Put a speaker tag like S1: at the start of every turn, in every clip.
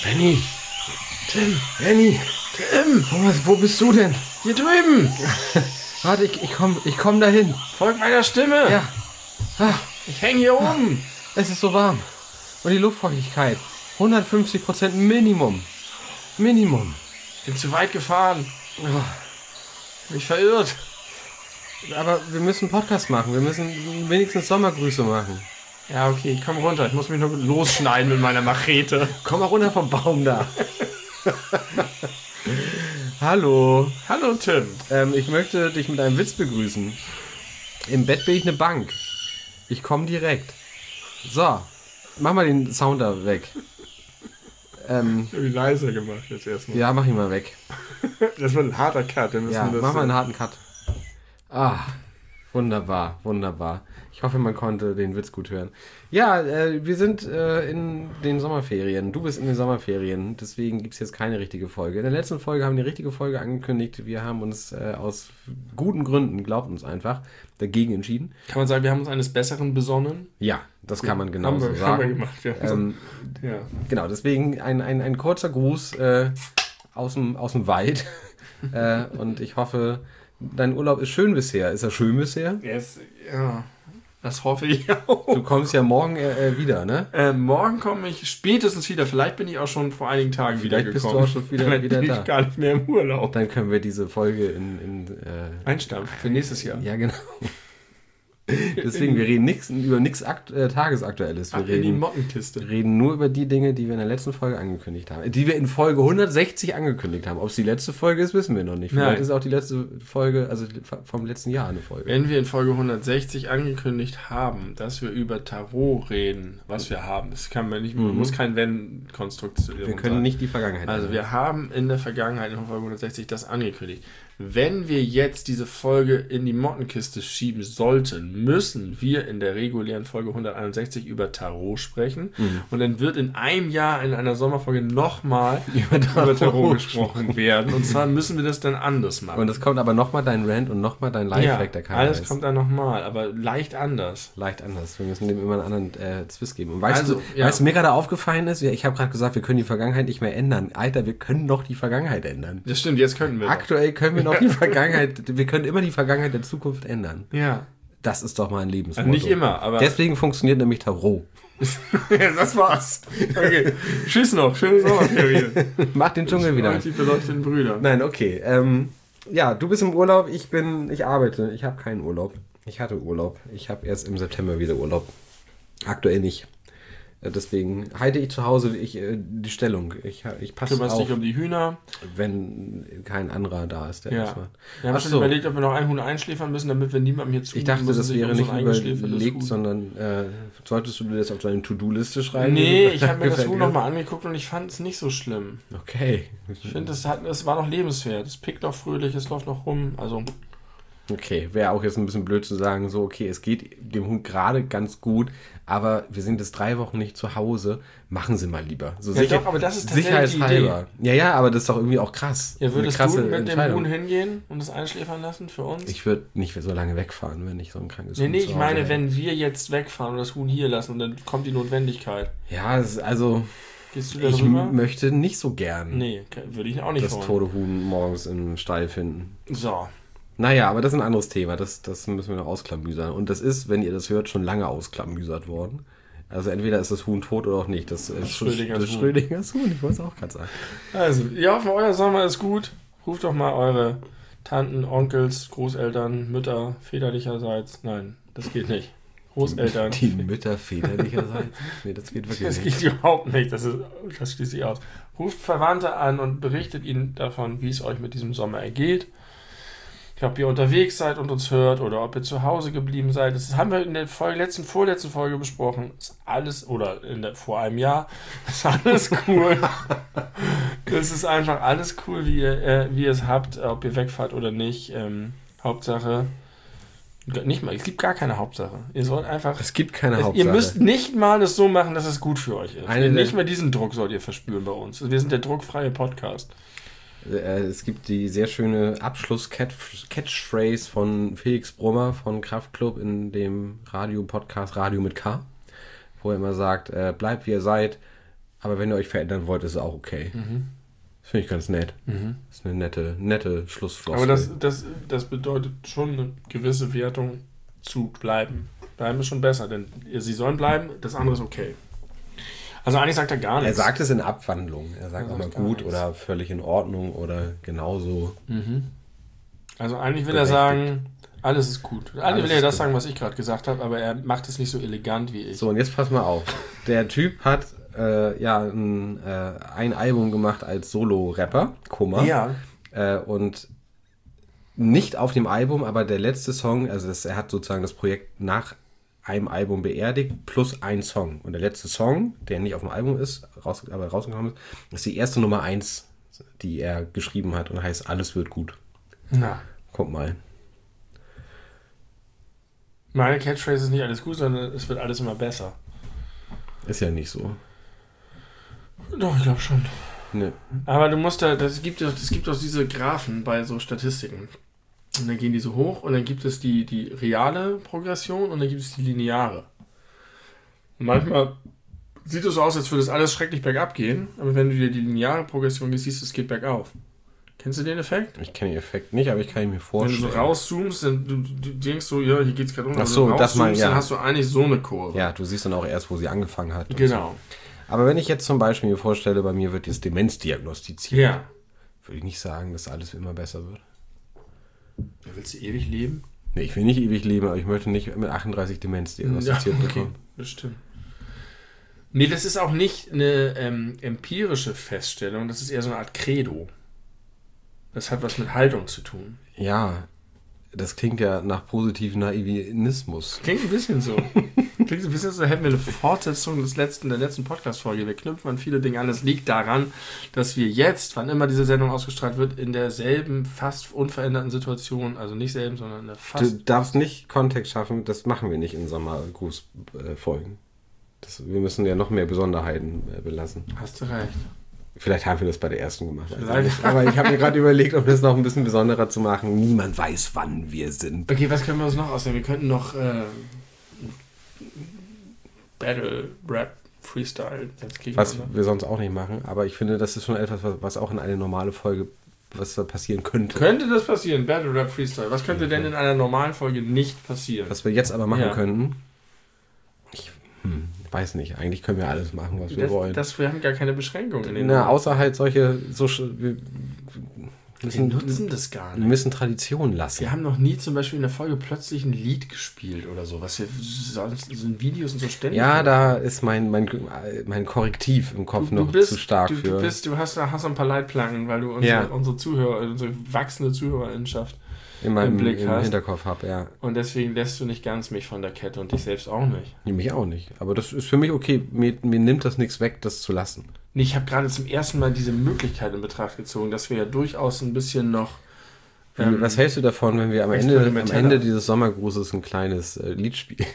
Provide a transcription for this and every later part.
S1: Jenny!
S2: Tim!
S1: Jenny!
S2: Tim!
S1: Wo bist du denn?
S2: Hier drüben!
S1: Warte, ich komm dahin.
S2: Folgt meiner Stimme!
S1: Ja. Ah,
S2: Ich hänge hier oben!
S1: es ist so warm. Und die Luftfeuchtigkeit. 150% Minimum. Minimum.
S2: Ich bin zu weit gefahren.
S1: Oh,
S2: Mich verirrt.
S1: aber wir müssen einen Podcast machen. Wir müssen wenigstens Sommergrüße machen.
S2: Ja, okay, ich komm runter. Ich muss mich nur losschneiden mit meiner Machete.
S1: Komm mal runter vom Baum da. Hallo.
S2: Hallo, Tim.
S1: Ich möchte dich mit einem Witz begrüßen. Im Bett bin ich eine Bank. Ich komme direkt. So, mach mal den Sound da weg.
S2: Ich hab ihn leiser gemacht jetzt erstmal.
S1: Ja, mach ihn mal weg.
S2: Das wird ein harter Cut. Wir müssen
S1: Ja,
S2: das
S1: mach mal einen harten Cut. Ah, wunderbar, wunderbar. Ich hoffe, man konnte den Witz gut hören. Ja, wir sind in den Sommerferien. Du bist in den Sommerferien, deswegen gibt es jetzt keine richtige Folge. In der letzten Folge haben wir die richtige Folge angekündigt. Wir haben uns aus guten Gründen, glaubt uns einfach, dagegen entschieden.
S2: Kann man sagen, wir haben uns eines Besseren besonnen?
S1: Ja, das kann man genau
S2: Haben
S1: so
S2: wir
S1: sagen.
S2: gemacht, ja. Ja.
S1: Genau, deswegen ein kurzer Gruß aus dem Wald. Und ich hoffe, dein Urlaub ist schön bisher. Ist er schön bisher?
S2: Yes, ja, das hoffe ich auch.
S1: Du kommst ja morgen wieder, ne?
S2: Morgen komme ich spätestens wieder. Vielleicht bin ich auch schon vor einigen Tagen wieder
S1: Vielleicht bist
S2: gekommen.
S1: du auch schon wieder
S2: Vielleicht bin
S1: da.
S2: ich gar nicht mehr im Urlaub.
S1: Dann können wir diese Folge
S2: Einstampfen für nächstes Jahr.
S1: ja, genau. Deswegen, wir reden über nichts Tagesaktuelles. Wir
S2: In die
S1: reden
S2: Mottenkiste.
S1: nur über die Dinge, die wir in der letzten Folge angekündigt haben. Die wir in Folge 160 angekündigt haben. Ob es die letzte Folge ist, wissen wir noch nicht. Vielleicht
S2: Nein.
S1: ist auch die letzte Folge, also vom letzten Jahr eine Folge.
S2: Wenn wir in Folge 160 angekündigt haben, dass wir über Tarot reden, was wir haben, das kann man nicht, man muss kein Wenn-Konstruktion
S1: Wir können nicht die Vergangenheit
S2: Also
S1: ändern.
S2: wir haben in der Vergangenheit, in Folge 160, das angekündigt. Wenn wir jetzt diese Folge in die Mottenkiste schieben sollten, müssen wir in der regulären Folge 161 über Tarot sprechen. Und dann wird in einem Jahr in einer Sommerfolge nochmal über Tarot gesprochen werden. Und zwar müssen wir das dann anders machen.
S1: Und es kommt aber nochmal dein Rant und nochmal dein Lifehack, der keiner
S2: alles
S1: weiß.
S2: kommt dann nochmal, aber leicht anders.
S1: Leicht anders. Wir müssen dem immer einen anderen Twist geben. Und weißt
S2: Also,
S1: du,
S2: ja.
S1: was mir gerade aufgefallen ist? Ich habe gerade gesagt, wir können die Vergangenheit nicht mehr ändern. Alter, wir können doch die Vergangenheit ändern.
S2: Das stimmt, jetzt könnten wir.
S1: Aktuell können wir noch die Vergangenheit, wir können immer die Vergangenheit der Zukunft ändern.
S2: Ja.
S1: Das ist doch mal ein Lebensmotto.
S2: Also nicht immer, aber.
S1: Deswegen funktioniert nämlich Tarot.
S2: Das war's. Okay. Tschüss noch. Schöne Sommerferien.
S1: Mach den Dschungel wieder.
S2: Und die beleuchteten Brüder.
S1: Nein, okay. Ja, du bist im Urlaub, ich arbeite. Ich habe keinen Urlaub. Ich hatte Urlaub. Ich habe erst im September wieder Urlaub. Aktuell nicht. Deswegen halte ich zu Hause die Stellung. Ich passe
S2: Kümmerst
S1: auf,
S2: dich um die Hühner.
S1: wenn kein anderer da ist, der das macht.
S2: Wir haben schon überlegt, ob wir noch ein Huhn einschläfern müssen, damit wir niemandem hier zu.
S1: Ich dachte, das wäre nicht überlegt, sondern solltest du dir das auf deine To-Do-Liste schreiben?
S2: Nee, ich habe mir das
S1: Gefällt
S2: Huhn
S1: dir?
S2: nochmal angeguckt und ich fand es nicht so schlimm.
S1: Okay.
S2: Ich finde, es war noch lebenswert. Es pickt noch fröhlich, es läuft noch rum. Also,
S1: Okay, wäre auch jetzt ein bisschen blöd zu sagen, so, okay, es geht dem Hund gerade ganz gut, aber wir sind jetzt 3 Wochen nicht zu Hause, machen Sie mal lieber. So
S2: ja, doch, aber das ist tatsächlich
S1: sicherheitshalber. Ja, aber das ist doch irgendwie auch krass.
S2: Ja, würdest
S1: Eine krasse
S2: du mit dem
S1: Entscheidung.
S2: Huhn hingehen und es einschläfern lassen für uns?
S1: Ich würde nicht so lange wegfahren, wenn ich so ein krankes
S2: Nee,
S1: Hund
S2: ich
S1: zu Hause
S2: meine,
S1: hätte.
S2: wenn wir jetzt wegfahren und das Huhn hier lassen und dann kommt die Notwendigkeit.
S1: Ja, also,
S2: Gehst du da
S1: ich
S2: drüber?
S1: möchte nicht so gern
S2: Nee, würde ich auch nicht
S1: das
S2: wollen.
S1: tote Huhn morgens im Stall finden.
S2: So.
S1: Naja, aber das ist ein anderes Thema. Das müssen wir noch ausklamüsern. Und das ist, wenn ihr das hört, schon lange ausklamüsert worden. Also entweder ist das Huhn tot oder auch nicht. Das ist
S2: Schrödingers Huhn.
S1: Schrödingers Huhn. Ich wollte es auch gerade sagen.
S2: Also, ich hoffe, euer Sommer ist gut. Ruft doch mal eure Tanten, Onkels, Großeltern, Mütter väterlicherseits. Nein, das geht nicht. Großeltern.
S1: Die Mütter väterlicherseits? Nee, das geht wirklich
S2: Das
S1: nicht.
S2: geht überhaupt nicht. Das schließt sich aus. Ruft Verwandte an und berichtet ihnen davon, wie es euch mit diesem Sommer ergeht. Ob ihr unterwegs seid und uns hört oder ob ihr zu Hause geblieben seid. Das haben wir in der vorletzten Folge besprochen. Ist alles, oder vor einem Jahr, ist alles cool. Das ist einfach alles cool, wie ihr es habt, ob ihr wegfahrt oder nicht. Hauptsache, nicht mal, es gibt gar keine Hauptsache. Ihr sollt einfach.
S1: Es gibt keine
S2: Ihr
S1: Hauptsache.
S2: müsst nicht mal das so machen, dass es gut für euch ist.
S1: Eine der-
S2: Nicht mal diesen Druck sollt ihr verspüren bei uns. Wir sind der druckfreie Podcast.
S1: Es gibt die sehr schöne Abschluss-Catchphrase von Felix Brummer von Kraftklub in dem Radio-Podcast Radio mit K, wo er immer sagt, bleibt wie ihr seid, Aber wenn ihr euch verändern wollt, ist es auch okay. Das finde ich ganz nett. Das ist eine nette Schlussfloskel.
S2: Aber das bedeutet schon eine gewisse Wertung zu bleiben. Bleiben ist schon besser, denn sie sollen bleiben, das andere ist okay. Also eigentlich sagt er gar nichts.
S1: Er sagt es in Abwandlung. Er sagt auch mal gut
S2: nichts.
S1: oder völlig in Ordnung oder genauso.
S2: Also eigentlich will er sagen, alles ist gut. Eigentlich will er das sagen, was ich gerade gesagt habe, aber er macht es nicht so elegant wie ich.
S1: So, und jetzt pass mal auf. Der Typ hat ein Album gemacht als Solo-Rapper, Kummer.
S2: Ja.
S1: Und nicht auf dem Album, aber der letzte Song, also er hat sozusagen das Projekt nach einem Album beerdigt, plus ein Song. Und der letzte Song, der nicht auf dem Album ist, aber rausgekommen ist die erste Nummer 1, die er geschrieben hat und heißt Alles wird gut.
S2: Na.
S1: Guck mal.
S2: Meine Catchphrase ist nicht alles gut, sondern es wird alles immer besser.
S1: Ist ja nicht so.
S2: Doch, ich glaube schon.
S1: Ne.
S2: Aber du musst es gibt doch diese Graphen bei so Statistiken. Und dann gehen die so hoch und dann gibt es die reale Progression und dann gibt es die lineare. Und manchmal sieht es so aus, als würde es alles schrecklich bergab gehen, aber wenn du dir die lineare Progression siehst, es geht bergauf. Kennst du den Effekt?
S1: Ich kenne den Effekt nicht, aber ich kann ihn mir vorstellen.
S2: Wenn du so rauszoomst, dann du denkst so, ja, hier geht's gerade um.
S1: Ach so, das mal, ja.
S2: Dann hast du eigentlich so eine Kurve.
S1: Ja, du siehst dann auch erst, wo sie angefangen hat.
S2: Genau.
S1: So. Aber wenn ich jetzt zum Beispiel mir vorstelle, bei mir wird jetzt Demenz diagnostiziert,
S2: Ja.
S1: würde ich nicht sagen, dass alles immer besser wird.
S2: Willst du ewig leben?
S1: Nee, ich will nicht ewig leben, aber ich möchte nicht mit 38 Demenz diagnostiziert bekommen.
S2: Das stimmt. Nee, das ist auch nicht eine empirische Feststellung, das ist eher so eine Art Credo. Das hat was mit Haltung zu tun.
S1: Ja, das klingt ja nach positivem Naivismus.
S2: Klingt ein bisschen so. Klingt ein bisschen so, hätten wir eine Fortsetzung der letzten Podcast-Folge. Wir knüpfen an viele Dinge an. Es liegt daran, dass wir jetzt, wann immer diese Sendung ausgestrahlt wird, in derselben, fast unveränderten Situation, also nicht selben, sondern in der fast...
S1: Du darfst nicht Kontext schaffen, das machen wir nicht in Sommergrußfolgen. Wir müssen ja noch mehr Besonderheiten belassen.
S2: Hast du recht.
S1: Vielleicht haben wir das bei der ersten gemacht. Also aber ich habe mir gerade überlegt, um das noch ein bisschen besonderer zu machen. Niemand weiß, wann wir sind.
S2: Okay, was können wir uns noch ausdenken? Wir könnten noch Battle, Rap, Freestyle.
S1: Was wir sonst auch nicht machen. Aber ich finde, das ist schon etwas, was auch in eine normale Folge was da passieren könnte.
S2: Könnte das passieren? Battle, Rap, Freestyle. Was könnte denn in einer normalen Folge nicht passieren?
S1: Was wir jetzt aber machen könnten... Ich weiß nicht. Eigentlich können wir alles machen, was wir wollen.
S2: Wir haben gar keine Beschränkungen.
S1: Außer halt solche...
S2: wir nutzen das gar nicht.
S1: Wir müssen Tradition lassen.
S2: Wir haben noch nie zum Beispiel in der Folge plötzlich ein Lied gespielt oder so, was wir sonst in Videos und so ständig...
S1: Ja, da ist mein Korrektiv im Kopf zu stark für.
S2: Du hast ein paar Leitplanken, weil du unsere Zuhörer, unsere wachsende Zuhörerinschaft
S1: in meinem Blick im Hinterkopf habe, ja.
S2: Und deswegen lässt du nicht ganz mich von der Kette und dich selbst auch nicht.
S1: Mich auch nicht. Aber das ist für mich okay. Mir nimmt das nichts weg, das zu lassen.
S2: Nee, ich habe gerade zum ersten Mal diese Möglichkeit in Betracht gezogen, dass wir ja durchaus ein bisschen noch...
S1: was hältst du davon, wenn wir am Ende dieses Sommergrußes ein kleines Lied spielen?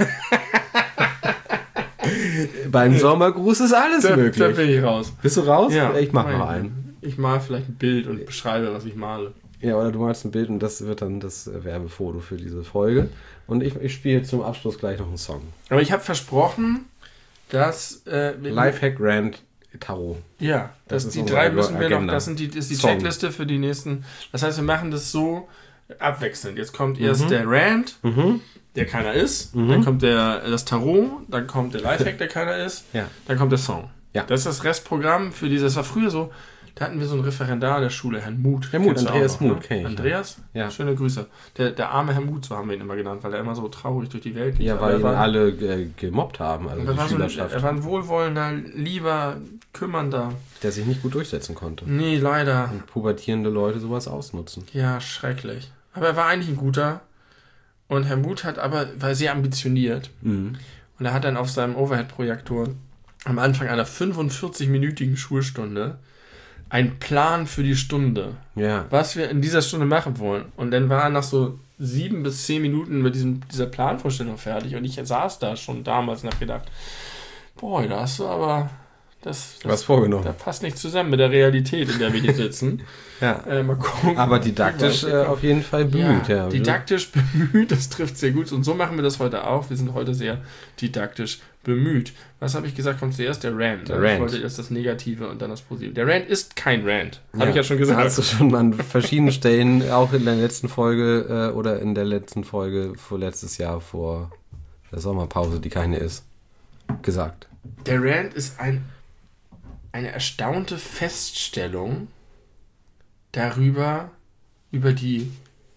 S1: Beim Sommergruß ist alles möglich.
S2: Da bin ich raus.
S1: Bist du raus?
S2: Ja.
S1: Ich mach mal einen.
S2: Ich mal vielleicht ein Bild und beschreibe, was ich male.
S1: Ja, oder du malst ein Bild und das wird dann das Werbefoto für diese Folge. Und ich spiele zum Abschluss gleich noch einen Song.
S2: Aber ich habe versprochen, dass...
S1: Lifehack Rant Tarot.
S2: Ja, die drei müssen wir noch... Das ist die Checkliste für die nächsten... Das heißt, wir machen das so abwechselnd. Jetzt kommt erst der Rant, der keiner ist. Dann kommt das Tarot. Dann kommt der Lifehack, der keiner ist.
S1: Ja.
S2: Dann kommt der Song.
S1: Ja.
S2: Das ist das Restprogramm für dieses... Das war früher so... Da hatten wir so einen Referendar der Schule, Herrn Muth.
S1: Andreas Muth,
S2: okay. Andreas? Ja. Schöne Grüße. Der arme Herr Muth, so haben wir ihn immer genannt, weil er immer so traurig durch die Welt lief.
S1: Ja, weil ihn alle gemobbt haben, also die Schülerschaft.
S2: Er war ein wohlwollender, lieber, kümmernder.
S1: Der sich nicht gut durchsetzen konnte.
S2: Nee, leider.
S1: Und pubertierende Leute sowas ausnutzen.
S2: Ja, schrecklich. Aber er war eigentlich ein guter. Und Herr Muth war sehr ambitioniert. Und er hat dann auf seinem Overhead-Projektor am Anfang einer 45-minütigen Schulstunde ein Plan für die Stunde, was wir in dieser Stunde machen wollen. Und dann war er nach so 7 bis 10 Minuten mit dieser Planvorstellung fertig und ich saß da schon damals und habe gedacht, boah, da hast du aber
S1: was vorgenommen.
S2: Das passt nicht zusammen mit der Realität, in der wir hier sitzen.
S1: Mal gucken. Aber didaktisch auf jeden Fall bemüht.
S2: Ja, didaktisch bemüht, das trifft sehr gut. Und so machen wir das heute auch. Wir sind heute sehr didaktisch bemüht. Was habe ich gesagt, kommt zuerst? Der Rant.
S1: Der Rant.
S2: Ich wollte erst das Negative und dann das Positive. Der Rant ist kein Rant. Habe ich ja schon gesagt.
S1: Hast du schon an verschiedenen Stellen, auch in der letzten Folge oder in der letzten Folge vorletztes Jahr vor der Sommerpause, die keine ist, gesagt.
S2: Der Rant ist eine erstaunte Feststellung darüber, über die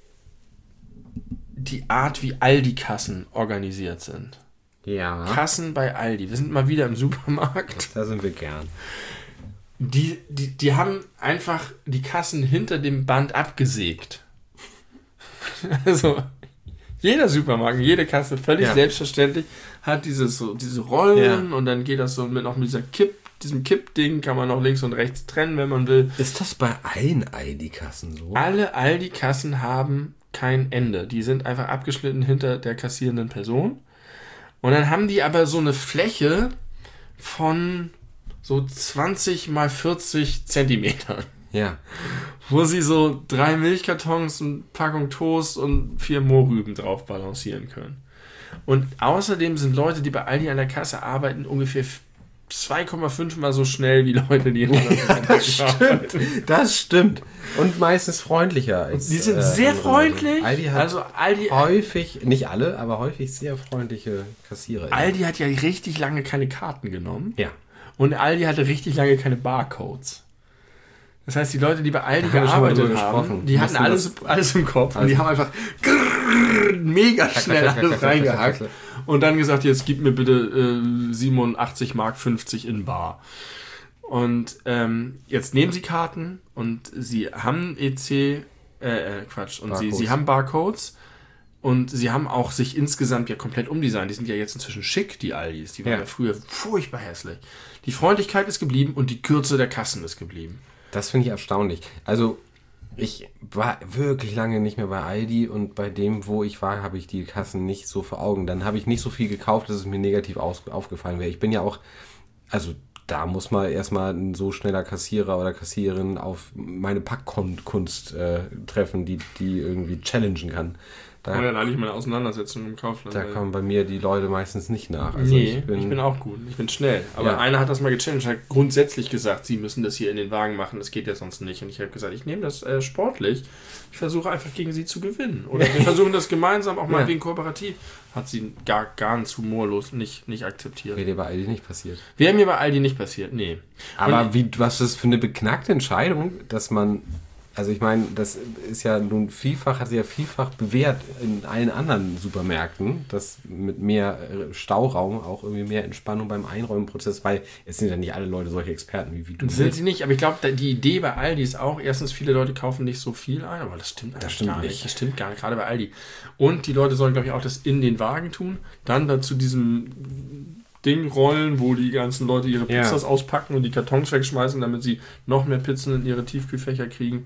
S2: Art, wie Aldi-Kassen organisiert sind.
S1: Ja.
S2: Kassen bei Aldi. Wir sind mal wieder im Supermarkt.
S1: Da sind wir gern.
S2: Die haben einfach die Kassen hinter dem Band abgesägt. Also, jeder Supermarkt, jede Kasse, völlig selbstverständlich, hat diese Rollen und dann geht das so mit diesem Kippding, kann man noch links und rechts trennen, wenn man will.
S1: Ist das bei allen Aldi-Kassen so?
S2: Alle Aldi-Kassen haben kein Ende. Die sind einfach abgeschnitten hinter der kassierenden Person. Und dann haben die aber so eine Fläche von so 20 mal 40 Zentimetern.
S1: Ja.
S2: Wo sie so 3 Milchkartons, eine Packung Toast und 4 Mohrrüben drauf balancieren können. Und außerdem sind Leute, die bei Aldi an der Kasse arbeiten, ungefähr 2,5 mal so schnell wie Leute, die in
S1: der Das stimmt. Und meistens freundlicher als.
S2: Die sind sehr freundlich.
S1: Aldi hat häufig, nicht alle, aber häufig sehr freundliche Kassierer.
S2: Aldi hat ja richtig lange keine Karten genommen.
S1: Ja.
S2: Und Aldi hatte richtig lange keine Barcodes. Das heißt, die Leute, die bei Aldi gearbeitet haben, die hatten alles im Kopf und die haben einfach mega schnell alles reingehackt und dann gesagt, jetzt gib mir bitte 87,50 Mark in Bar. Und jetzt nehmen sie Karten und sie haben sie haben Barcodes und sie haben auch sich insgesamt ja komplett umdesignt. Die sind ja jetzt inzwischen schick, die Aldis. Die waren ja früher furchtbar hässlich. Die Freundlichkeit ist geblieben und die Kürze der Kassen ist geblieben.
S1: Das finde ich erstaunlich. Also, ich war wirklich lange nicht mehr bei Aldi und bei dem, wo ich war, habe ich die Kassen nicht so vor Augen. Dann habe ich nicht so viel gekauft, dass es mir negativ aufgefallen wäre. Ich bin ja auch, also da muss man erstmal ein so schneller Kassierer oder Kassiererin auf meine Packkunst treffen, die irgendwie challengen kann.
S2: Da kann man ja eigentlich mal eine Auseinandersetzung im Kaufland.
S1: Da kommen bei mir die Leute meistens nicht nach. Also
S2: nee, ich bin auch gut. Ich bin schnell. Aber einer hat das mal gechallenged, hat grundsätzlich gesagt, sie müssen das hier in den Wagen machen, das geht ja sonst nicht. Und ich habe gesagt, ich nehme das sportlich. Ich versuche einfach gegen sie zu gewinnen. Oder wir versuchen das gemeinsam, auch mal wegen kooperativ. Hat sie gar zu humorlos nicht akzeptiert.
S1: Wäre dir bei Aldi nicht passiert.
S2: Wäre mir bei Aldi nicht passiert, nee.
S1: Aber was ist das für eine beknackte Entscheidung, dass man... Also ich meine, das ist ja nun hat sich ja vielfach bewährt in allen anderen Supermärkten, dass mit mehr Stauraum auch irgendwie mehr Entspannung beim Einräumenprozess, weil es sind ja nicht alle Leute solche Experten wie du.
S2: Sind sie nicht, aber ich glaube, die Idee bei Aldi ist auch, erstens, viele Leute kaufen nicht so viel ein, aber das stimmt gar nicht. Das stimmt gar nicht, gerade bei Aldi. Und die Leute sollen, glaube ich, auch das in den Wagen tun, dann dazu diesem Ding rollen, wo die ganzen Leute ihre Pizzas auspacken und die Kartons wegschmeißen, damit sie noch mehr Pizzen in ihre Tiefkühlfächer kriegen.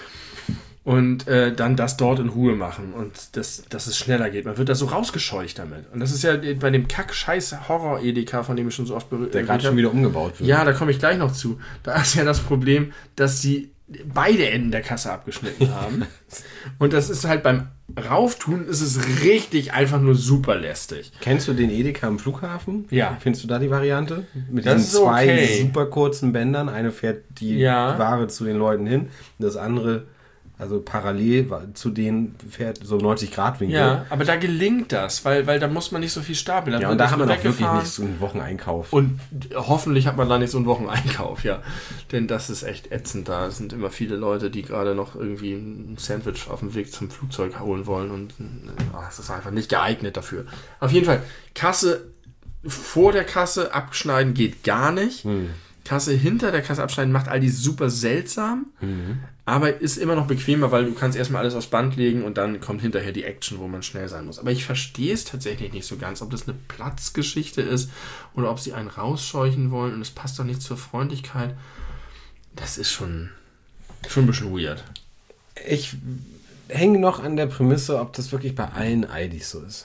S2: Und dann das dort in Ruhe machen und dass es schneller geht. Man wird da so rausgescheucht damit. Und das ist ja bei dem Kack-Scheiß-Horror-Edeka, von dem ich schon so oft berührt
S1: der gerade schon wieder umgebaut wird.
S2: Ja, da komme ich gleich noch zu. Da ist ja das Problem, dass sie beide Enden der Kasse abgeschnitten haben. Und das ist halt beim Rauftun ist es richtig einfach nur super lästig.
S1: Kennst du den Edeka am Flughafen?
S2: Ja.
S1: Findest du da die Variante? Mit
S2: das
S1: diesen zwei super kurzen Bändern. Eine fährt die Ware zu den Leuten hin. Das andere, also parallel zu denen, fährt so 90-Grad-Winkel.
S2: Ja, aber da gelingt das, weil da muss man nicht so viel stapeln.
S1: Ja, und da hat man auch wirklich nicht so einen Wocheneinkauf.
S2: Und hoffentlich hat man da nicht so einen Wocheneinkauf, ja. Denn das ist echt ätzend. Da sind immer viele Leute, die gerade noch irgendwie ein Sandwich auf dem Weg zum Flugzeug holen wollen. Und es ist einfach nicht geeignet dafür. Auf jeden Fall, Kasse vor der Kasse abschneiden geht gar nicht. Kasse hinter der Kasse abschneiden macht Aldi super seltsam, aber ist immer noch bequemer, weil du kannst erstmal alles aufs Band legen und dann kommt hinterher die Action, wo man schnell sein muss. Aber ich verstehe es tatsächlich nicht so ganz, ob das eine Platzgeschichte ist oder ob sie einen rausscheuchen wollen und es passt doch nicht zur Freundlichkeit. Das ist schon ein bisschen weird.
S1: Ich hänge noch an der Prämisse, ob das wirklich bei allen Aldis so ist.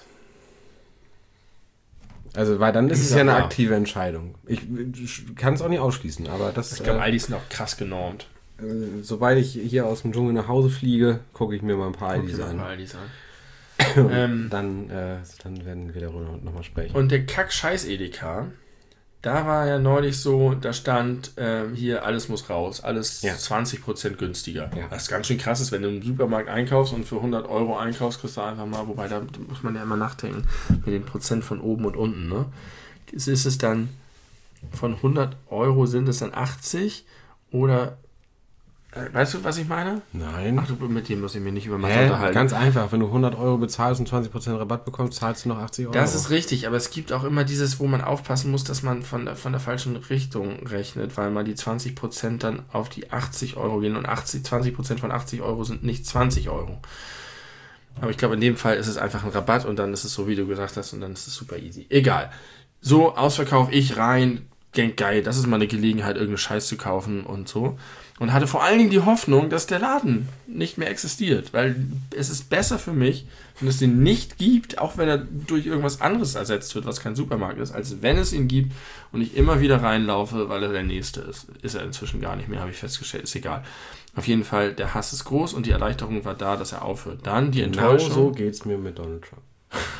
S1: Also, weil dann ist es ja eine aktive Entscheidung. Ich kann es auch nicht ausschließen, aber das...
S2: Ich glaube, Aldis sind auch krass genormt.
S1: Sobald ich hier aus dem Dschungel nach Hause fliege, gucke ich mir mal ein paar Aldis an. Dann werden wir darüber nochmal sprechen.
S2: Und der Kack-Scheiß-Edeka, da war ja neulich so, da stand hier, alles muss raus, alles 20% günstiger.
S1: Ja.
S2: Was ganz schön krass ist, wenn du im Supermarkt einkaufst und für 100 Euro einkaufst, kriegst du einfach mal, wobei da muss man ja immer nachdenken, mit den Prozent von oben und unten. Ne? Ist es dann, von 100 Euro sind es dann 80 oder... Weißt du, was ich meine?
S1: Nein.
S2: Ach, mit dem muss ich mich nicht über Mathe unterhalten.
S1: Ganz einfach. Wenn du 100 Euro bezahlst und 20% Rabatt bekommst, zahlst du noch 80 Euro.
S2: Das ist richtig, aber es gibt auch immer dieses, wo man aufpassen muss, dass man von der falschen Richtung rechnet, weil mal die 20% dann auf die 80 Euro gehen und 20% von 80 Euro sind nicht 20 Euro. Aber ich glaube, in dem Fall ist es einfach ein Rabatt und dann ist es so, wie du gesagt hast, und dann ist es super easy. Egal. So, Ausverkauf, ich rein, denk geil, das ist mal eine Gelegenheit, irgendeinen Scheiß zu kaufen und so. Und hatte vor allen Dingen die Hoffnung, dass der Laden nicht mehr existiert. Weil es ist besser für mich, wenn es den nicht gibt, auch wenn er durch irgendwas anderes ersetzt wird, was kein Supermarkt ist, als wenn es ihn gibt und ich immer wieder reinlaufe, weil er der Nächste ist. Ist er inzwischen gar nicht mehr, habe ich festgestellt. Ist egal. Auf jeden Fall, der Hass ist groß und die Erleichterung war da, dass er aufhört. Dann die Enttäuschung.
S1: Genau so geht es mir mit Donald Trump.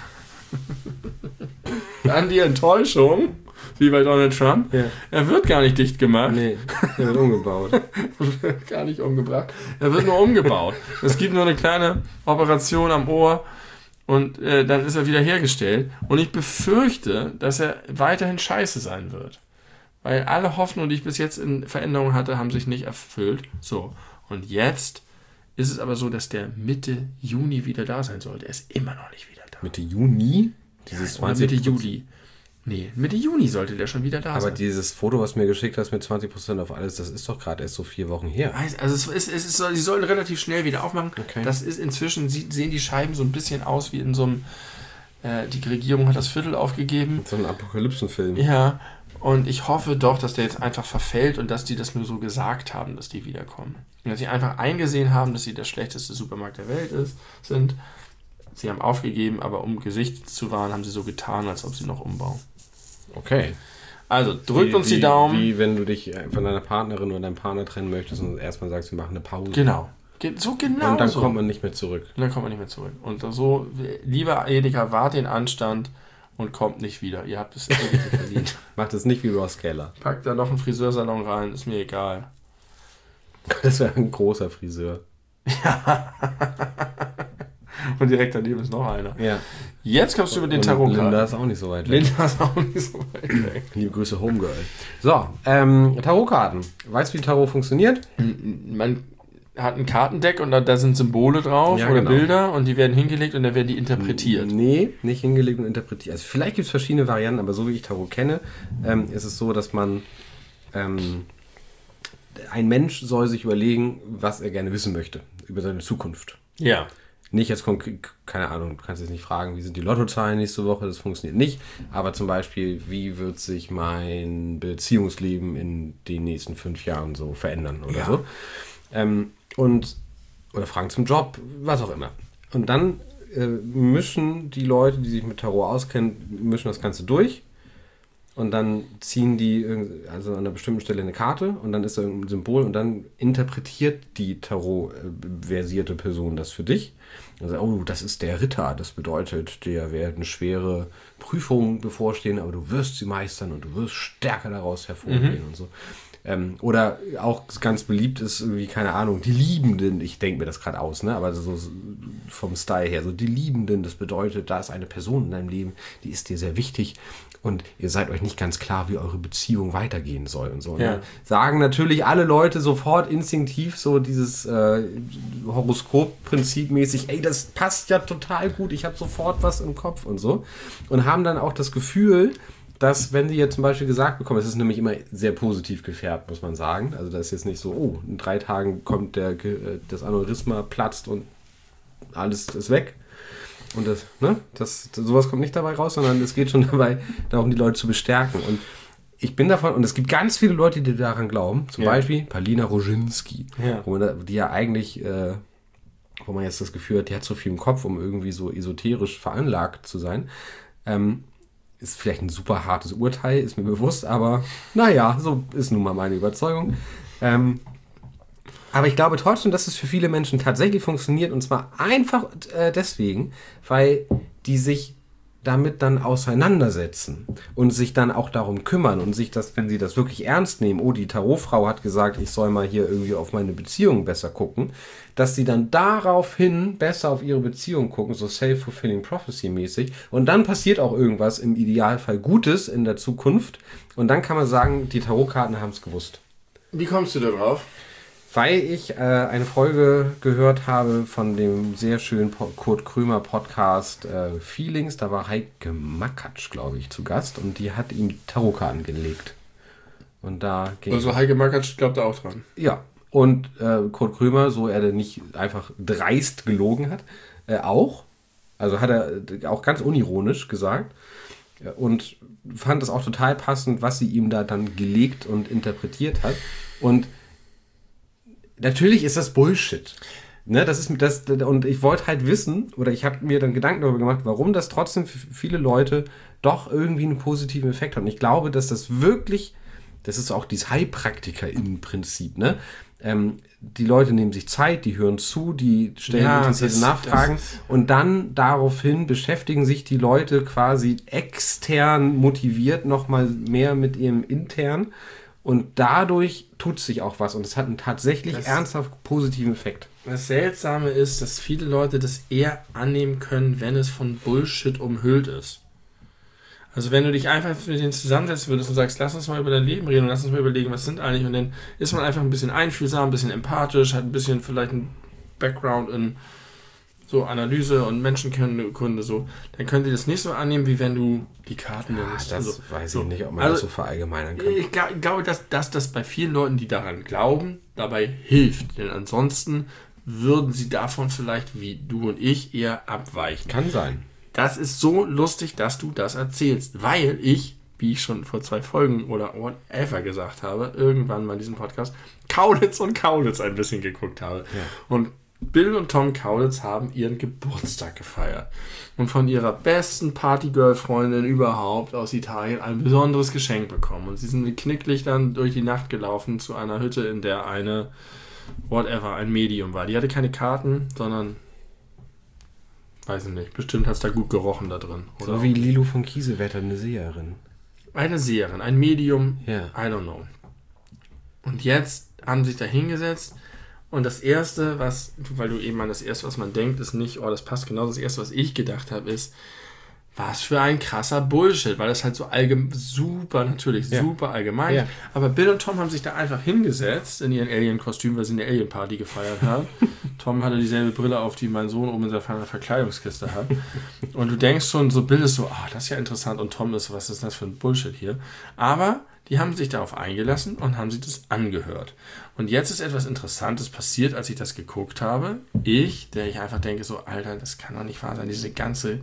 S2: Dann die Enttäuschung, wie bei Donald Trump. Ja. Er wird gar nicht dicht gemacht.
S1: Nee, er wird umgebaut.
S2: Gar nicht umgebracht. Er wird nur umgebaut. Es gibt nur eine kleine Operation am Ohr und dann ist er wieder hergestellt. Und ich befürchte, dass er weiterhin scheiße sein wird. Weil alle Hoffnungen, die ich bis jetzt in Veränderungen hatte, haben sich nicht erfüllt. So, und jetzt ist es aber so, dass der Mitte Juni wieder da sein sollte. Er ist immer noch nicht wieder da.
S1: Mitte Juni? Dieses
S2: Oder Mitte Juli. Nee, Mitte Juni sollte der schon wieder da sein.
S1: Aber dieses Foto, was du mir geschickt hast mit 20% auf alles, das ist doch gerade erst so 4 Wochen her.
S2: Also sie sollen relativ schnell wieder aufmachen. Okay. Das ist inzwischen, sehen die Scheiben so ein bisschen aus wie in so einem, die Regierung hat das Viertel aufgegeben.
S1: So ein Apokalypsenfilm.
S2: Ja, und ich hoffe doch, dass der jetzt einfach verfällt und dass die das nur so gesagt haben, dass die wiederkommen. Und dass sie einfach eingesehen haben, dass sie der schlechteste Supermarkt der Welt sind. Sie haben aufgegeben, aber um Gesicht zu wahren, haben sie so getan, als ob sie noch umbauen.
S1: Okay.
S2: Also, drückt uns die Daumen.
S1: Wie wenn du dich von deiner Partnerin oder deinem Partner trennen möchtest und erstmal sagst, wir machen eine Pause.
S2: Genau. So genau.
S1: Und dann kommt man nicht mehr zurück.
S2: Und so, lieber Edeka, wahrt den Anstand und kommt nicht wieder. Ihr habt es wirklich verdient.
S1: Macht es nicht wie Ross Geller.
S2: Packt da noch einen Friseursalon rein, ist mir egal.
S1: Das wäre ein großer Friseur.
S2: Ja. Und direkt daneben ist noch einer.
S1: Ja.
S2: Jetzt kommst du über den Tarotkarten.
S1: Linda ist auch nicht so weit weg. Liebe Grüße, Homegirl. So, Tarotkarten. Weißt du, wie Tarot funktioniert?
S2: Man hat ein Kartendeck und da sind Symbole drauf oder genau. Bilder und die werden hingelegt und dann werden die interpretiert.
S1: Nee, nicht hingelegt und interpretiert. Also vielleicht gibt es verschiedene Varianten, aber so wie ich Tarot kenne, ist es so, dass man ein Mensch soll sich überlegen, was er gerne wissen möchte über seine Zukunft.
S2: Ja.
S1: Nicht jetzt konkret, keine Ahnung, du kannst jetzt nicht fragen, wie sind die Lottozahlen nächste Woche, das funktioniert nicht. Aber zum Beispiel, wie wird sich mein Beziehungsleben in den nächsten 5 Jahren so verändern oder so. Oder Fragen zum Job, was auch immer. Und dann mischen die Leute, die sich mit Tarot auskennen, mischen das Ganze durch. Und dann ziehen die also an einer bestimmten Stelle eine Karte und dann ist da ein Symbol und dann interpretiert die Tarot-versierte Person das für dich. Also, oh, das ist der Ritter, das bedeutet, dir werden schwere Prüfungen bevorstehen, aber du wirst sie meistern und du wirst stärker daraus hervorgehen und so. Oder auch ganz beliebt ist irgendwie, keine Ahnung, die Liebenden, ich denke mir das gerade aus, ne? Aber so vom Style her, so die Liebenden, das bedeutet, da ist eine Person in deinem Leben, die ist dir sehr wichtig und ihr seid euch nicht ganz klar, wie eure Beziehung weitergehen soll und so. Ja. Ne? Sagen natürlich alle Leute sofort instinktiv so dieses Horoskop-Prinzip mäßig, ey, das passt ja total gut, ich habe sofort was im Kopf und so. Und haben dann auch das Gefühl, dass, wenn sie jetzt zum Beispiel gesagt bekommen, es ist nämlich immer sehr positiv gefärbt, muss man sagen. Also da ist jetzt nicht so, oh, in 3 Tagen kommt das Aneurysma, platzt und alles ist weg. Und sowas kommt nicht dabei raus, sondern es geht schon dabei, darum, die Leute zu bestärken. Und ich bin davon, und es gibt ganz viele Leute, die daran glauben, zum Beispiel Palina Roginski, die ja eigentlich, wo man jetzt das Gefühl hat, die hat so viel im Kopf, um irgendwie so esoterisch veranlagt zu sein. Ist vielleicht ein super hartes Urteil, ist mir bewusst, aber naja, so ist nun mal meine Überzeugung. Aber ich glaube trotzdem, dass es für viele Menschen tatsächlich funktioniert. Und zwar einfach deswegen, weil die sich damit dann auseinandersetzen und sich dann auch darum kümmern und sich das, wenn sie das wirklich ernst nehmen, oh, die Tarotfrau hat gesagt, ich soll mal hier irgendwie auf meine Beziehung besser gucken, dass sie dann daraufhin besser auf ihre Beziehung gucken, so self-fulfilling prophecy mäßig, und dann passiert auch irgendwas, im Idealfall Gutes in der Zukunft, und dann kann man sagen, die Tarotkarten haben es gewusst.
S2: Wie kommst du da drauf?
S1: Weil ich eine Folge gehört habe von dem sehr schönen Kurt Krömer Podcast Feelings. Da war Heike Makatsch, glaube ich, zu Gast. Und die hat ihm Tarotkarten gelegt. Und da ging...
S2: Also Heike Makatsch glaubt da auch dran.
S1: Ja. Und Kurt Krömer, so er nicht einfach dreist gelogen hat, auch. Also hat er auch ganz unironisch gesagt. Und fand es auch total passend, was sie ihm da dann gelegt und interpretiert hat. Und natürlich ist das Bullshit. Ne, und ich wollte halt wissen, oder ich habe mir dann Gedanken darüber gemacht, warum das trotzdem für viele Leute doch irgendwie einen positiven Effekt hat. Und ich glaube, dass das wirklich, das ist auch dieses Heilpraktiker-Prinzip, ne? Die Leute nehmen sich Zeit, die hören zu, die stellen interessierte Nachfragen und dann daraufhin beschäftigen sich die Leute quasi extern motiviert nochmal mehr mit ihrem intern. Und dadurch tut sich auch was. Und es hat einen tatsächlich ernsthaft positiven Effekt.
S2: Das Seltsame ist, dass viele Leute das eher annehmen können, wenn es von Bullshit umhüllt ist. Also wenn du dich einfach mit denen zusammensetzen würdest und sagst, lass uns mal über dein Leben reden und lass uns mal überlegen, was sind eigentlich. Und dann ist man einfach ein bisschen einfühlsam, ein bisschen empathisch, hat ein bisschen vielleicht einen Background in so Analyse und Menschenkunde, so, dann könnt ihr das nicht so annehmen, wie wenn du die Karten nimmst.
S1: Das weiß ich nicht, ob man das so verallgemeinern kann.
S2: Ich glaube, dass das bei vielen Leuten, die daran glauben, dabei hilft. Denn ansonsten würden sie davon vielleicht, wie du und ich, eher abweichen.
S1: Kann sein.
S2: Das ist so lustig, dass du das erzählst, weil ich, wie ich schon vor 2 Folgen oder whatever gesagt habe, irgendwann mal in diesem Podcast, Kaulitz und Kaulitz ein bisschen geguckt habe. Ja. Und Bill und Tom Kaulitz haben ihren Geburtstag gefeiert und von ihrer besten Partygirl-Freundin überhaupt aus Italien ein besonderes Geschenk bekommen. Und sie sind mit Knicklichtern durch die Nacht gelaufen zu einer Hütte, in der ein Medium war. Die hatte keine Karten, sondern, weiß ich nicht, bestimmt hat es da gut gerochen da drin.
S1: Oder so wie Lilo von Kiesewetter, eine Seherin.
S2: Eine Seherin, ein Medium,
S1: ja.
S2: I don't know. Und jetzt haben sie sich da hingesetzt. Und das Erste, weil du eben das Erste, was man denkt, ist nicht, oh, das passt genau. Das Erste, was ich gedacht habe, ist, was für ein krasser Bullshit, weil das halt so super allgemein. Ja. Aber Bill und Tom haben sich da einfach hingesetzt in ihren Alien-Kostümen, weil sie eine Alien-Party gefeiert haben. Tom hatte dieselbe Brille auf, die mein Sohn oben in seiner Verkleidungskiste hat. Und du denkst schon, so Bill ist so, das ist ja interessant, und Tom ist, was ist das für ein Bullshit hier? Aber die haben sich darauf eingelassen und haben sich das angehört. Und jetzt ist etwas Interessantes passiert, als ich das geguckt habe. Der ich einfach denke so, Alter, das kann doch nicht wahr sein, diese ganze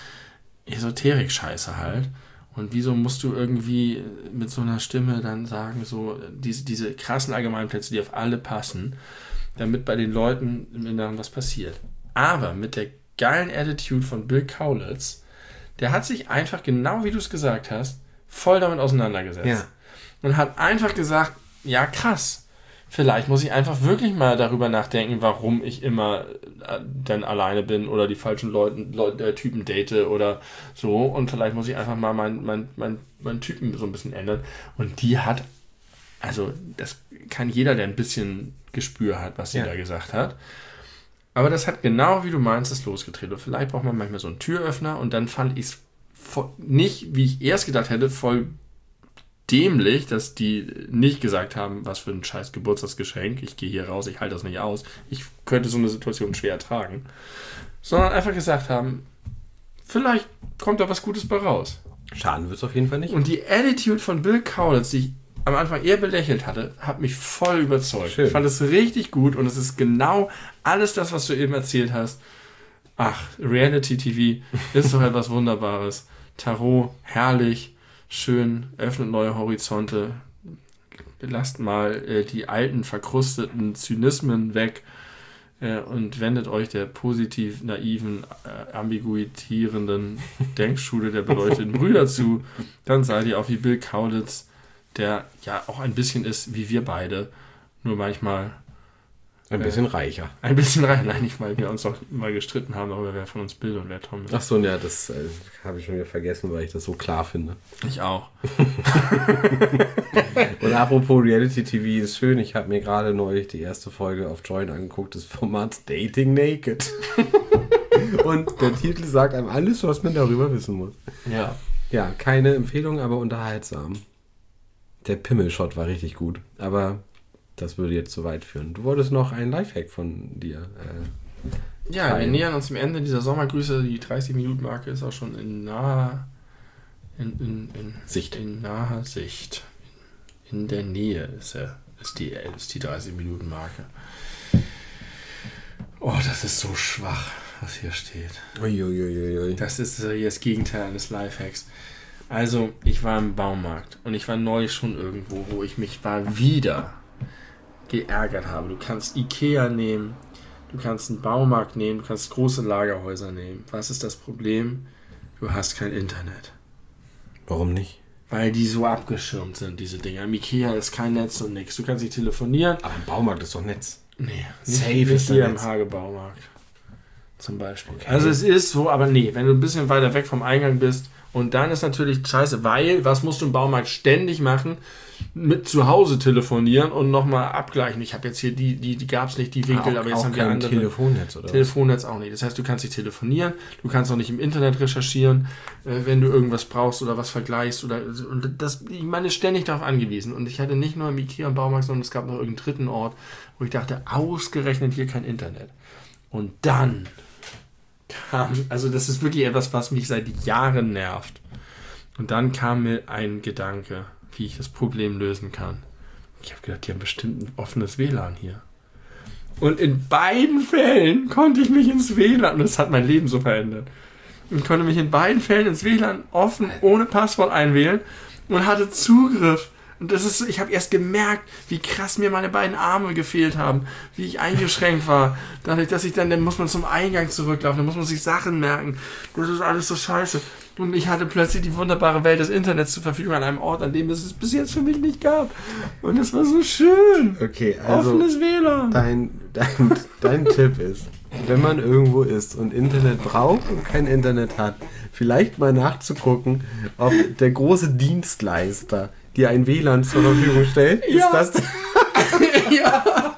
S2: Esoterik-Scheiße halt. Und wieso musst du irgendwie mit so einer Stimme dann sagen, so diese krassen Allgemeinplätze, die auf alle passen, damit bei den Leuten im Inneren was passiert. Aber mit der geilen Attitude von Bill Kaulitz, der hat sich einfach, genau wie du es gesagt hast, voll damit auseinandergesetzt. Ja. Und hat einfach gesagt, ja krass, vielleicht muss ich einfach wirklich mal darüber nachdenken, warum ich immer dann alleine bin oder die falschen Typen date oder so, und vielleicht muss ich einfach mal meinen Typen so ein bisschen ändern. Und die hat, also das kann jeder, der ein bisschen Gespür hat, was sie da gesagt hat. Aber das hat genau, wie du meinst, das losgetreten. Und vielleicht braucht man manchmal so einen Türöffner, und dann fand ich es nicht, wie ich erst gedacht hätte, voll dämlich, dass die nicht gesagt haben, was für ein scheiß Geburtstagsgeschenk, ich gehe hier raus, ich halte das nicht aus, ich könnte so eine Situation schwer ertragen, sondern einfach gesagt haben, vielleicht kommt da was Gutes bei raus.
S1: Schaden wird es auf jeden Fall nicht.
S2: Und die Attitude von Bill Kaulitz, die ich am Anfang eher belächelt hatte, hat mich voll überzeugt. Schön. Ich fand es richtig gut, und es ist genau alles das, was du eben erzählt hast. Ach, Reality TV ist doch etwas Wunderbares. Tarot, herrlich. Schön, öffnet neue Horizonte, lasst mal die alten, verkrusteten Zynismen weg und wendet euch der positiv naiven, ambiguitierenden Denkschule der beleuchteten Brüder zu. Dann seid ihr auch wie Bill Kaulitz, der ja auch ein bisschen ist wie wir beide, nur manchmal
S1: Ein bisschen reicher.
S2: Ein bisschen reicher. Nein, nicht, weil wir uns doch mal gestritten haben darüber, wer von uns Bill und wer Tom ist.
S1: Ach so, ja, das habe ich schon wieder vergessen, weil ich das so klar finde.
S2: Ich auch.
S1: Und apropos Reality TV ist schön, ich habe mir gerade neulich die erste Folge auf Join angeguckt, des Formats Dating Naked. Und der Titel sagt einem alles, was man darüber wissen muss.
S2: Ja.
S1: Ja, keine Empfehlung, aber unterhaltsam. Der Pimmelshot war richtig gut, aber das würde jetzt zu weit führen. Du wolltest noch einen Lifehack von dir.
S2: Ja, wir nähern uns dem Ende dieser Sommergrüße. Die 30-Minuten-Marke ist auch schon in naher
S1: Sicht.
S2: In naher Sicht. In der Nähe ist die 30-Minuten-Marke. Oh, das ist so schwach, was hier steht.
S1: Uiuiuiui.
S2: Das ist hier das Gegenteil eines Lifehacks. Also, ich war im Baumarkt und ich war neulich schon irgendwo, wo ich mich mal wieder geärgert habe. Du kannst Ikea nehmen, du kannst einen Baumarkt nehmen, du kannst große Lagerhäuser nehmen. Was ist das Problem? Du hast kein Internet.
S1: Warum nicht?
S2: Weil die so abgeschirmt sind, diese Dinger. Im Ikea ist kein Netz und nichts. Du kannst nicht telefonieren.
S1: Aber im Baumarkt ist doch Netz.
S2: Nee,
S1: Safe
S2: nicht
S1: ist
S2: hier
S1: da
S2: im
S1: Netz.
S2: Hagebaumarkt. Zum Beispiel.
S1: Okay.
S2: Also es ist so, aber nee, wenn du ein bisschen weiter weg vom Eingang bist und dann ist natürlich scheiße, weil, was musst du im Baumarkt ständig machen? Mit zu Hause telefonieren und nochmal abgleichen. Ich habe jetzt hier die gab es nicht, die Winkel, aber jetzt haben wir
S1: kein
S2: andere.
S1: Telefonnetz, oder?
S2: Telefonnetz auch nicht. Das heißt, du kannst nicht telefonieren, du kannst auch nicht im Internet recherchieren, wenn du irgendwas brauchst oder was vergleichst. Und ich meine, ständig darauf angewiesen. Und ich hatte nicht nur im Ikea im Baumarkt, sondern es gab noch irgendeinen dritten Ort, wo ich dachte, ausgerechnet hier kein Internet. Und dann kam, also das ist wirklich etwas, was mich seit Jahren nervt. Und dann kam mir ein Gedanke, wie ich das Problem lösen kann. Ich habe gedacht, die haben bestimmt ein offenes WLAN hier. Und in beiden Fällen konnte ich mich ins WLAN, und das hat mein Leben so verändert, und konnte mich in beiden Fällen ins WLAN offen, ohne Passwort einwählen und hatte Zugriff. Und das ist, ich habe erst gemerkt, wie krass mir meine beiden Arme gefehlt haben, wie ich eingeschränkt war. Dadurch, dass dann muss man zum Eingang zurücklaufen, dann muss man sich Sachen merken. Das ist alles so scheiße. Und ich hatte plötzlich die wunderbare Welt des Internets zur Verfügung an einem Ort, an dem es bis jetzt für mich nicht gab. Und es war so schön.
S1: Okay, also
S2: offenes WLAN.
S1: Dein Tipp ist, wenn man irgendwo ist und Internet braucht und kein Internet hat, vielleicht mal nachzugucken, ob der große Dienstleister dir ein WLAN zur Verfügung stellt.
S2: Ja.
S1: Ist das
S2: Ja.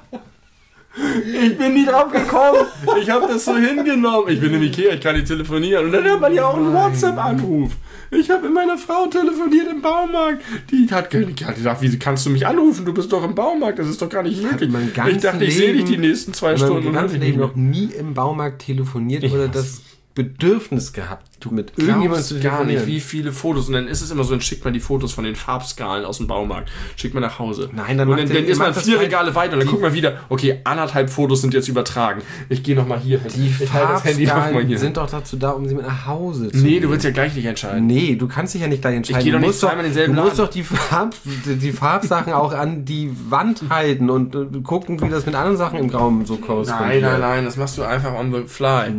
S2: Ich bin nie drauf gekommen. Ich habe das so hingenommen. Ich bin im Ikea, ich kann nicht telefonieren. Und dann hat man ja auch einen WhatsApp-Anruf. Ich habe mit meiner Frau telefoniert im Baumarkt. Die hat gesagt, wie kannst du mich anrufen? Du bist doch im Baumarkt. Das ist doch gar nicht möglich. Ich dachte, ich sehe dich die nächsten 2 Stunden.
S1: Ich habe noch nie im Baumarkt telefoniert oder das Bedürfnis gehabt, mit irgendjemandem zu
S2: gar
S1: telefonieren.
S2: nicht, wie viele Fotos. Und dann ist es immer so, dann schickt man die Fotos von den Farbskalen aus dem Baumarkt. Schickt man nach Hause.
S1: Nein, dann,
S2: und dann ist man 4 Regale weiter und dann
S1: die-
S2: guckt man wieder, okay, 1,5 Fotos sind jetzt übertragen. Ich gehe nochmal hier hin.
S1: Die
S2: Ich halte das Handy noch mal
S1: Farbskalen
S2: hier.
S1: sind doch dazu da, um sie mit nach Hause zu
S2: Nee,
S1: nehmen.
S2: du willst ja gleich nicht entscheiden.
S1: Nee, du kannst dich ja nicht gleich entscheiden.
S2: Ich gehe doch
S1: Du
S2: nicht
S1: musst doch-
S2: zweimal in denselben
S1: Du musst
S2: Laden.
S1: doch die Farbsachen auch an die Wand halten und gucken, wie das mit anderen Sachen im Raum so korrespondiert.
S2: Nein, das machst du einfach on the fly.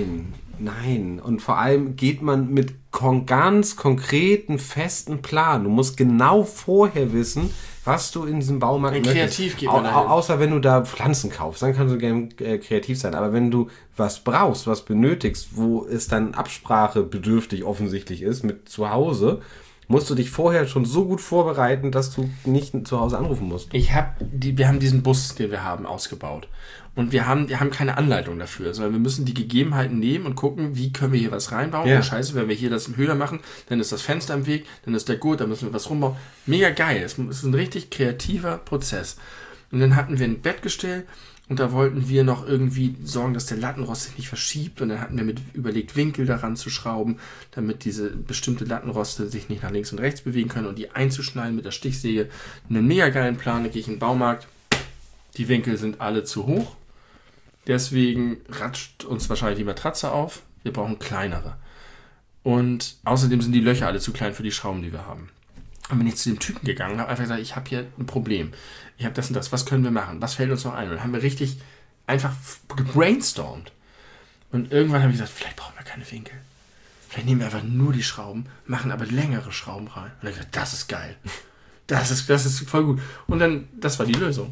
S1: Nein. Und vor allem geht man mit ganz konkreten, festen Plan. Du musst genau vorher wissen, was du in diesem Baumarkt möchtest.
S2: Kreativ geht man dahin.
S1: Außer wenn du da Pflanzen kaufst, dann kannst du gerne kreativ sein. Aber wenn du was brauchst, was benötigst, wo es dann absprachebedürftig offensichtlich ist mit zu Hause, musst du dich vorher schon so gut vorbereiten, dass du nicht zu Hause anrufen musst.
S2: Wir haben diesen Bus, den wir haben, ausgebaut. Und wir haben keine Anleitung dafür, sondern wir müssen die Gegebenheiten nehmen und gucken, wie können wir hier was reinbauen.
S1: Ja.
S2: Oh, scheiße, wenn wir hier das höher machen, dann ist das Fenster im Weg, dann ist der Gurt, dann müssen wir was rumbauen. Mega geil. Es ist ein richtig kreativer Prozess. Und dann hatten wir ein Bettgestell und da wollten wir noch irgendwie sorgen, dass der Lattenrost sich nicht verschiebt. Und dann hatten wir überlegt, Winkel daran zu schrauben, damit diese bestimmte Lattenroste sich nicht nach links und rechts bewegen können und die einzuschneiden mit der Stichsäge. Einen mega geilen Plan, da gehe ich in den Baumarkt. Die Winkel sind alle zu hoch. Deswegen ratscht uns wahrscheinlich die Matratze auf. Wir brauchen kleinere. Und außerdem sind die Löcher alle zu klein für die Schrauben, die wir haben. Dann bin ich zu dem Typen gegangen und habe einfach gesagt, ich habe hier ein Problem. Ich habe das und das. Was können wir machen? Was fällt uns noch ein? Und dann haben wir richtig einfach gebrainstormt. Und irgendwann habe ich gesagt, vielleicht brauchen wir keine Winkel. Vielleicht nehmen wir einfach nur die Schrauben, machen aber längere Schrauben rein. Und dann habe ich gesagt, das ist geil. Das ist voll gut. Und dann, das war die Lösung.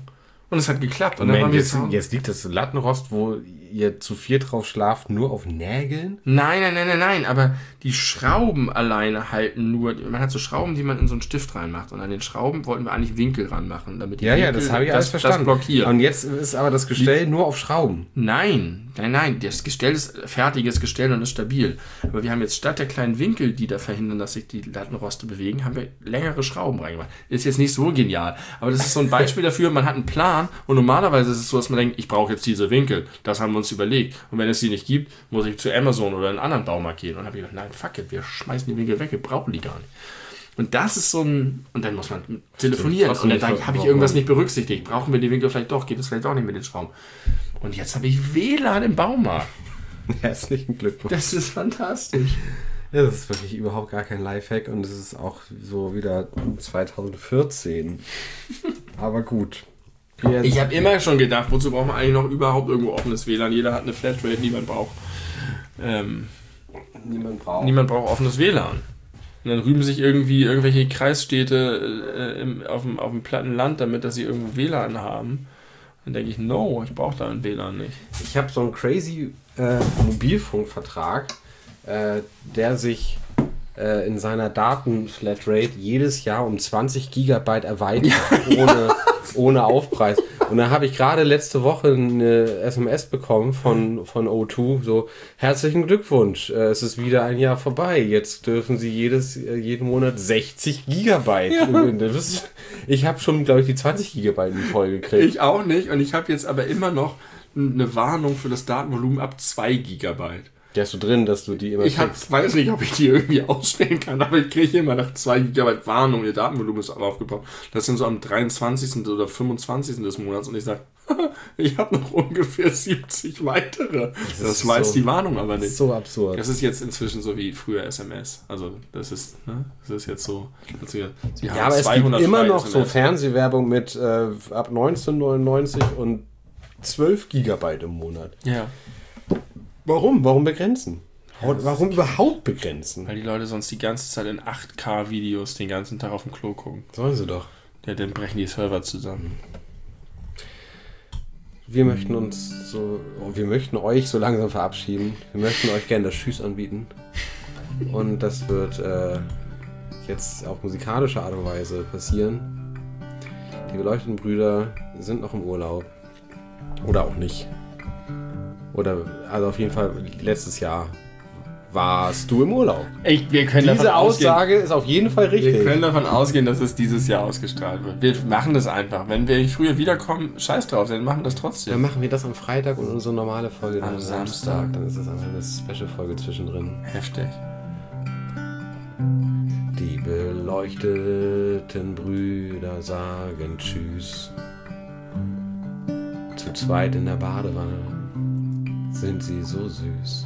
S2: Und es hat geklappt. Und
S1: Moment,
S2: dann waren
S1: jetzt liegt das Lattenrost, wo ihr zu viert drauf schlaft, nur auf Nägeln?
S2: Nein. Aber die Schrauben alleine halten nur. Man hat so Schrauben, die man in so einen Stift reinmacht. Und an den Schrauben wollten wir eigentlich Winkel ranmachen, damit die Winkel,
S1: das habe ich alles verstanden.
S2: Das blockiert.
S1: Und jetzt ist aber das Gestell nur auf Schrauben.
S2: Nein. Das Gestell ist fertiges Gestell und ist stabil. Aber wir haben jetzt statt der kleinen Winkel, die da verhindern, dass sich die Lattenroste bewegen, haben wir längere Schrauben reingemacht. Ist jetzt nicht so genial. Aber das ist so ein Beispiel dafür, man hat einen Plan und normalerweise ist es so, dass man denkt, ich brauche jetzt diese Winkel. Das haben wir uns überlegt. Und wenn es die nicht gibt, muss ich zu Amazon oder einen anderen Baumarkt gehen. Und dann habe ich gedacht, nein, fuck it, wir schmeißen die Winkel weg, wir brauchen die gar nicht. Und das ist so ein... Und dann muss man telefonieren. Und dann habe ich irgendwas nicht berücksichtigt. Brauchen wir die Winkel vielleicht doch? Geht es vielleicht auch nicht mit den Schrauben? Und jetzt habe ich WLAN im Baumarkt.
S1: Herzlichen Glückwunsch.
S2: Das ist fantastisch.
S1: Ja, das ist wirklich überhaupt gar kein Lifehack und es ist auch so wieder 2014. Aber gut.
S2: Ich habe immer schon gedacht, wozu braucht man eigentlich noch überhaupt irgendwo offenes WLAN? Jeder hat eine Flatrate, niemand braucht braucht offenes WLAN. Und dann rühmen sich irgendwie irgendwelche Kreisstädte auf dem platten Land damit, dass sie irgendwo WLAN haben. Dann denke ich, no, ich brauche da ein WLAN nicht.
S1: Ich habe so einen crazy Mobilfunkvertrag, der sich in seiner Datenflatrate jedes Jahr um 20 Gigabyte erweitert, ohne Aufpreis. Und da habe ich gerade letzte Woche eine SMS bekommen von O2, so, herzlichen Glückwunsch, es ist wieder ein Jahr vorbei, jetzt dürfen Sie jeden Monat 60 Gigabyte. Ja. Ich habe schon, glaube ich, die 20 Gigabyte voll gekriegt.
S2: Ich auch nicht und ich habe jetzt aber immer noch eine Warnung für das Datenvolumen ab 2 Gigabyte.
S1: Die hast du drin, dass du die immer
S2: weiß nicht, ob ich die irgendwie ausstellen kann, aber ich kriege immer nach 2 Gigabyte Warnung, ihr Datenvolumen ist aufgebaut. Das sind so am 23. oder 25. des Monats und ich sage, ich habe noch ungefähr 70 weitere. Das weiß die Warnung aber nicht.
S1: So absurd.
S2: Das ist jetzt inzwischen so wie früher SMS. Also das ist jetzt so. Sie haben
S1: aber es gibt immer noch SMS. So Fernsehwerbung mit ab 1999 und 12 Gigabyte im Monat.
S2: Ja.
S1: Warum? Warum begrenzen? Warum überhaupt begrenzen?
S2: Weil die Leute sonst die ganze Zeit in 8K-Videos den ganzen Tag auf dem Klo gucken.
S1: Sollen sie doch.
S2: Ja, dann brechen die Server zusammen.
S1: Wir möchten euch so langsam verabschieden. Wir möchten euch gerne das Tschüss anbieten. Und das wird jetzt auf musikalische Art und Weise passieren. Die beleuchteten Brüder sind noch im Urlaub. Oder auch nicht. Also auf jeden Fall letztes Jahr warst du im Urlaub. Diese Aussage ist auf jeden Fall richtig.
S2: Wir können davon ausgehen, dass es dieses Jahr ausgestrahlt wird. Wir machen das einfach. Wenn wir früher wiederkommen, scheiß drauf, dann machen wir das trotzdem.
S1: Dann machen wir das am Freitag und unsere normale Folge am Samstag. Dann ist das einfach eine Special-Folge zwischendrin.
S2: Heftig.
S1: Die beleuchteten Brüder sagen Tschüss. Zu zweit in der Badewanne sind sie so süß.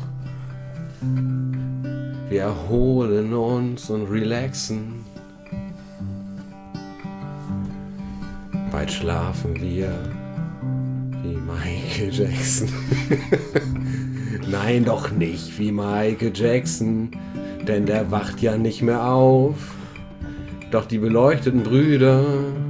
S1: Wir erholen uns und relaxen. Bald schlafen wir wie Michael Jackson. Nein, doch nicht wie Michael Jackson, denn der wacht ja nicht mehr auf. Doch die beleuchteten Brüder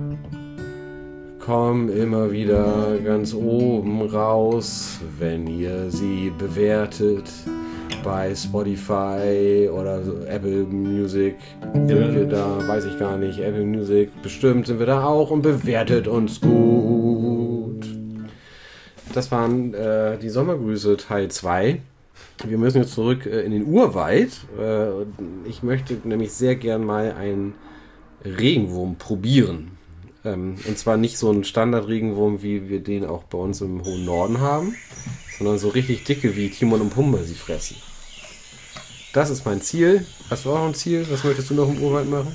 S1: kommen immer wieder ganz oben raus, wenn ihr sie bewertet bei Spotify oder so Apple Music. Sind wir da, weiß ich gar nicht, Apple Music, bestimmt sind wir da auch und bewertet uns gut. Das waren die Sommergrüße Teil 2. Wir müssen jetzt zurück in den Urwald. Ich möchte nämlich sehr gern mal einen Regenwurm probieren. Und zwar nicht so ein Standard-Regenwurm, wie wir den auch bei uns im hohen Norden haben, sondern so richtig dicke, wie Timon und Pumba sie fressen. Das ist mein Ziel. Hast du auch ein Ziel? Was möchtest du noch im Urwald machen?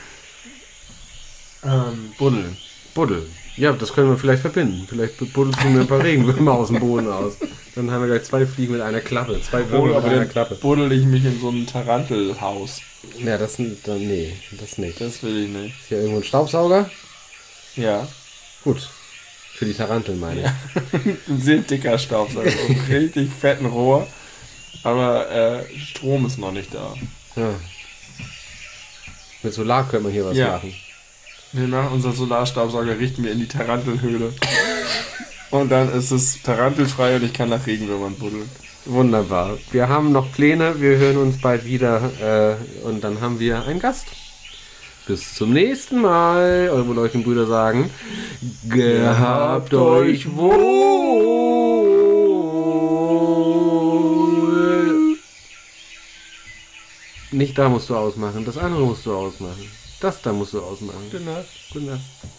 S1: Buddeln. Ja, das können wir vielleicht verbinden. Vielleicht buddelst du mir ein paar Regenwürmer aus dem Boden aus. Dann haben wir gleich 2 Fliegen mit einer Klappe. 2 Würmer mit einer Klappe.
S2: Buddel ich mich in so ein Tarantelhaus.
S1: Ja, das nicht.
S2: Das will ich nicht.
S1: Ist hier irgendwo ein Staubsauger?
S2: Ja.
S1: Gut. Für die Taranteln meine ich. Ja.
S2: Ein sehr dicker Staubsauger. Ein richtig fetten Rohr. Aber Strom ist noch nicht da.
S1: Ja. Mit Solar könnte man hier was machen.
S2: Wir machen unseren Solarstaubsauger, richten wir in die Tarantelhöhle. Und dann ist es tarantelfrei und ich kann nach Regenwürmern buddeln.
S1: Wunderbar. Wir haben noch Pläne, wir hören uns bald wieder und dann haben wir einen Gast. Bis zum nächsten Mal. Eure Leuchtenbrüder sagen, gehabt euch wohl. Nicht da musst du ausmachen, das andere musst du ausmachen. Das da musst du ausmachen.
S2: Gute Nacht.
S1: Gute Nacht.